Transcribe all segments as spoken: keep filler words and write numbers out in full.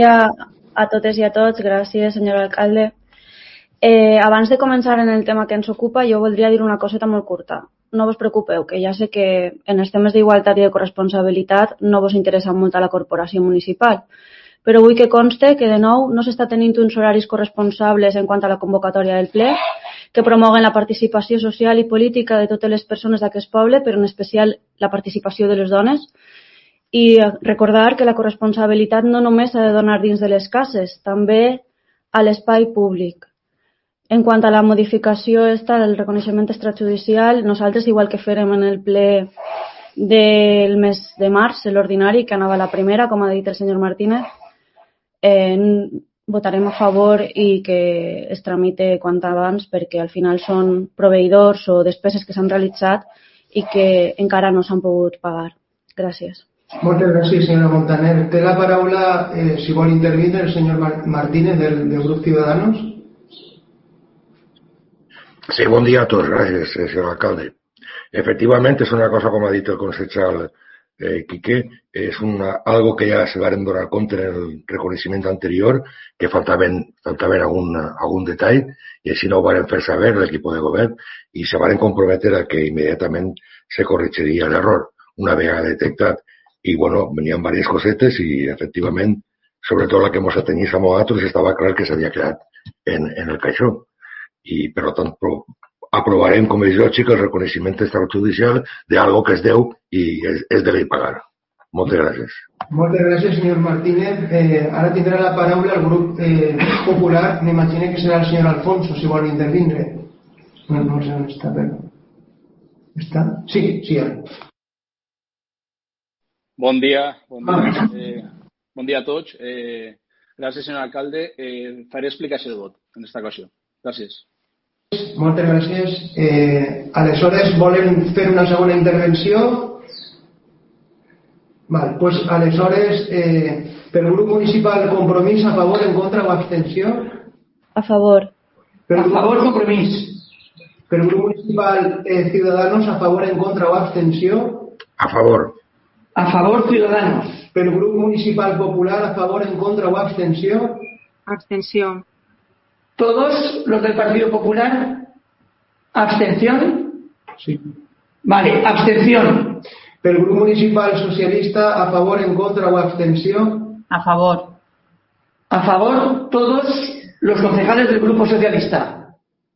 A totes i a tots, gràcies, senyor alcalde. Eh, abans de començar en el tema que ens ocupa, jo voldria dir una coseta molt curta. No vos preocupeu, que ja sé que en els temes d'igualtat i de corresponsabilitat no vos interessa molt a la corporació municipal, però vull que conste que de nou no s'està tenint uns horaris corresponsables en quant a la convocatòria del ple, que promoguen la participació social i política de totes les persones d'aquest poble, però en especial la participació de les dones, i recordar que la corresponsabilitat no només s'ha de donar dins de les cases, també a l'espai públic. En quant a la modificació esta del reconeixement extrajudicial, nosaltres, igual que farem en el ple del mes de març, l'ordinari, que anava a la primera, com ha dit el senyor Martínez, eh, votarem a favor i que es tramite quant abans, perquè al final són proveïdors o despeses que s'han realitzat i que encara no s'han pogut pagar. Gràcies. Moltes gràcies, senyora Montaner. Té la paraula, eh, si vol intervenir, el senyor Martínez, del, del grup Ciudadanos. Sí, bon dia a tots. Gràcies, senyor alcalde. Efectivamente, es una cosa, como ha dicho el concejal eh, Quique, es una, algo que ya se van a dar cuenta en el reconocimiento anterior, que faltaven, faltaven algun, algun detall, i així no ho van fer saber l'equip de govern, i se van comprometer a que immediatament se corregiria l'error una vegada detectat. I, bueno, venien diverses cosetes i, efectivament, sobretot la que ens atenyís a nosaltres, estava clar que s'havia quedat en, en el caixó. I, per tant, pro, aprovarem, com és lògic, el reconeixement extrajudicial d'algo que es deu i és, és de ley pagar. Moltes gràcies. Moltes gràcies, senyor Martínez. Eh, ara tindrà la paraula el grup eh, popular. M'imagino que serà el senyor Alfonso, si vol intervindre. No, no sé on està, però... Està? Sí, sí. Bon dia, bon dia, eh, bon dia a tots. Eh, gràcies, senyor alcalde. Eh, faré explicació de vot en aquesta ocasió. Gràcies. Moltes gràcies. Eh, aleshores, volen fer una segona intervenció? Val, pues, aleshores, eh, pel grup municipal Compromís, a favor, en contra o abstenció? A favor. Per a favor, Compromís. Pel grup municipal eh, Ciudadanos, a favor, en contra o abstenció? A favor. A favor, Ciudadanos. Pel grup municipal Popular, a favor, en contra o abstenció? Abstención. ¿Todos los del Partido Popular? ¿Abstención? Sí. Vale, abstención. Pel grup municipal Socialista, a favor, en contra o abstenció? A favor. A favor, todos los concejales del Grupo Socialista.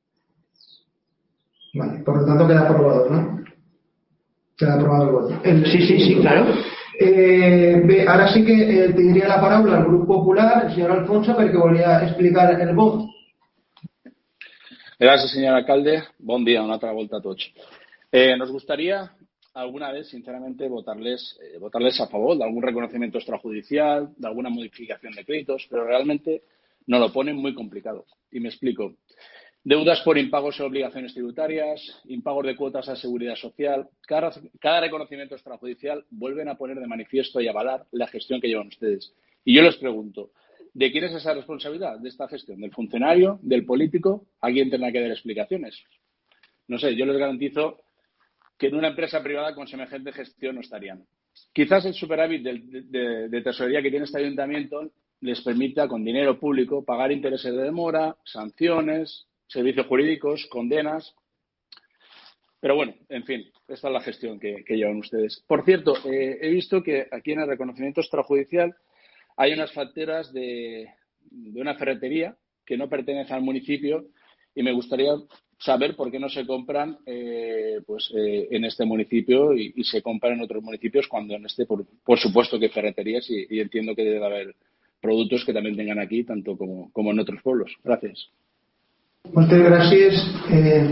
Vale, por lo tanto queda aprobado, ¿no? Queda aprobado el voto. El, sí, sí, sí, claro. Eh, bé, ara sí que eh, tindria la paraula el grup popular, el senyor Alfonso, perquè volia explicar el vot. Gracias, señor alcalde. Bon día, una otra vuelta a todos. Eh, nos gustaría alguna vez, sinceramente, votarles, eh, votarles a favor de algún reconocimiento extrajudicial, de alguna modificación de créditos, pero realmente nos lo ponen muy complicado. Y me explico. Deudas por impagos y obligaciones tributarias, impagos de cuotas a seguridad social. Cada, cada reconocimiento extrajudicial vuelven a poner de manifiesto y avalar la gestión que llevan ustedes. Y yo les pregunto, ¿de quién es esa responsabilidad de esta gestión? ¿Del funcionario? ¿Del político? ¿Alguien tendrá que dar explicaciones? No sé, yo les garantizo que en una empresa privada con semejante gestión no estarían. Quizás el superávit de, de, de tesorería que tiene este ayuntamiento les permita, con dinero público, pagar intereses de demora, sanciones, servicios jurídicos, condenas. Pero bueno, en fin, esta es la gestión que, que llevan ustedes. Por cierto, eh, he visto que aquí en el reconocimiento extrajudicial hay unas facturas de, de una ferretería que no pertenece al municipio y me gustaría saber por qué no se compran eh, pues, eh, en este municipio y, y se compran en otros municipios cuando en este, por, por supuesto que ferreterías y, y entiendo que debe haber productos que también tengan aquí, tanto como, como en otros pueblos. Gracias. Moltes gràcies. Eh,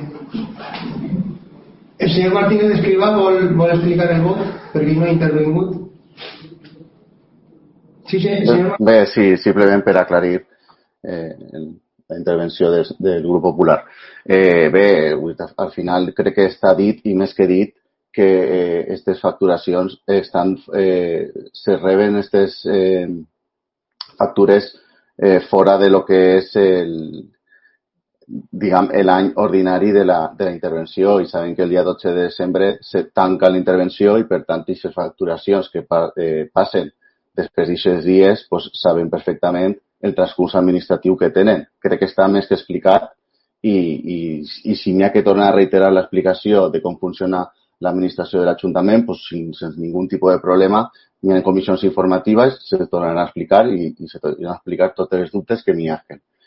el senyor Martínez Escrivá vol, vol explicar el vot perquè no ha intervingut. Sí, sí, senyor... Bé, sí, simplement per aclarir eh, la intervenció des, del grup popular. Eh, bé, al final crec que està dit i més que dit que aquestes eh, facturacions estan, eh, se reben aquestes eh, factures eh, fora de lo que és el diguem, l'any ordinari de la, de la intervenció i sabem que el dia dotze de desembre se tanca la intervenció i per tant aquestes facturacions que pa, eh, passen després d'aquests dies pues, saben perfectament el transcurs administratiu que tenen. Crec que està més que explicat i, i, i si n'hi ha que tornar a reiterar l'explicació de com funciona l'administració de l'Ajuntament, pues, sense ningú tipus de problema, ni en comissions informatives se tornaran a explicar i, i se tornaran a explicar tots els dubtes que n'hi ha.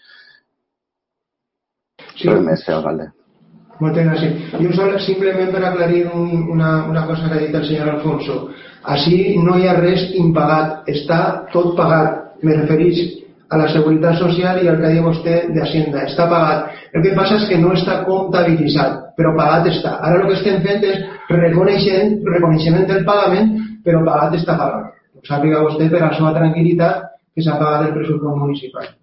Sí. Res més, senyor alcalde. Moltes gràcies. Jo sol, simplement per aclarir un, una, una cosa que ha dit el senyor Alfonso. Així no hi ha res impagat, està tot pagat. Me referís a la Seguretat Social i al que diu vostè d'Hacienda. Està pagat. El que passa és que no està comptabilitzat, però pagat està. Ara el que estem fent és reconeixement, reconeixement del pagament, però pagat està pagat. Sàpiga vostè per a la seva tranquil·litat que s'ha pagat el pressupost municipal.